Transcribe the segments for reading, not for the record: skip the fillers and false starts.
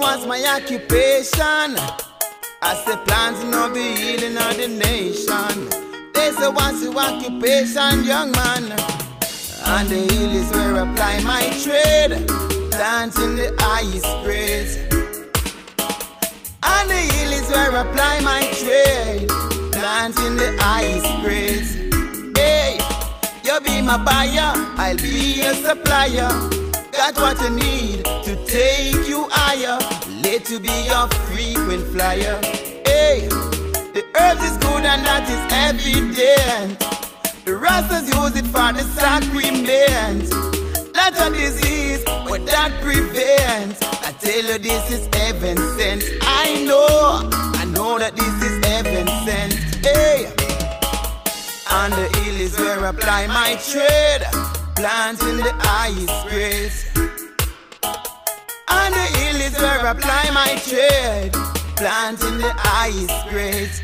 was my occupation. I say planting of the healing of the nation. They say what's your occupation, young man? And the hill is where I apply my trade, planting the highest grades. And the hill is where I apply my trade, planting the highest grades. Hey, you be my buyer, I'll be your supplier. Got what you need to take you higher. Let you be your frequent flyer. Hey, the earth is good and that is evident. The Rastas use it for the sacrament. Not a disease, but that prevents. I tell you this is heaven sent. I know that this is heaven sent. Hey, on the hill is where I apply my trade, planting the highest grades. On the hill is where I apply my trade, planting the highest grades.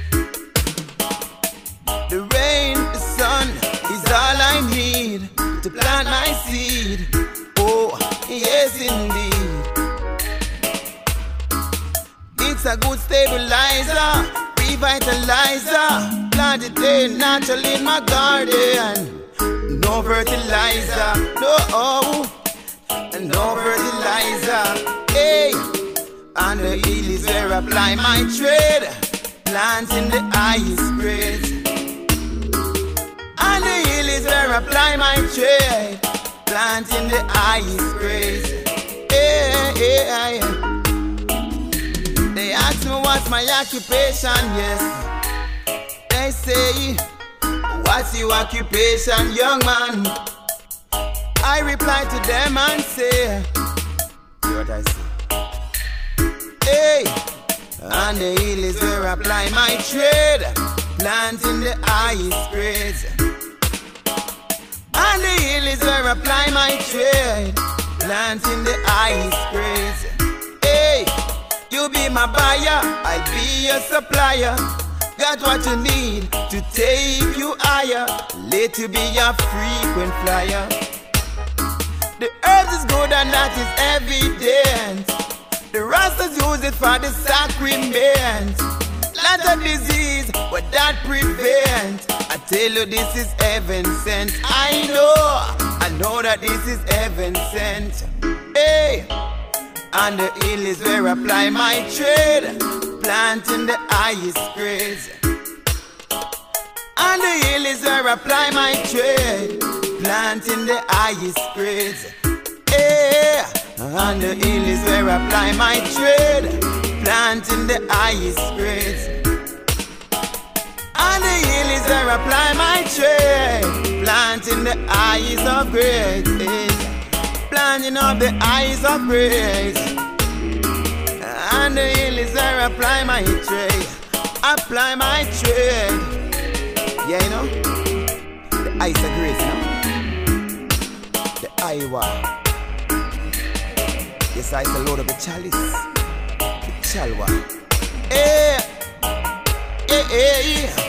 The rain, the sun is all I need to plant my seed. Oh, yes indeed. It's a good stabilizer, revitalizer. Plant it in naturally in my garden. No fertilizer, no fertilizer. Hey, on the hill is where I apply my trade, planting the highest grades. On the hill is where I apply my trade, planting the highest grades. Hey, hey, hey. They ask me what's my occupation, yes. They say, what's your occupation, young man? I reply to them and say, see what I say? Hey, on the hill is where I apply my trade, planting the highest grades. On the hill is where I apply my trade, planting the highest grades. Hey, you be my buyer, I'll be your supplier. Got what you need to take you higher. Let you be your frequent flyer. The earth is good and that is evident. The Rastas use it for the sacrament. Not a disease, but that prevents. I tell you this is heaven sent. I know that this is heaven sent. Hey, on the hill is where I apply my trade, planting the highest grades. On the hill is where I apply my trade, planting the highest grades. Hey, on the hill is where I apply my trade, planting the highest grades. On the hill is where I apply my trade, planting the highest of grades. Planting up the highest of grades. On the hill is where I apply my trade, apply my trade. Yeah, you know, the ice of grace, you know, the Iowa. Yes, I can load up the chalice, the chalwa. Hey, hey, hey.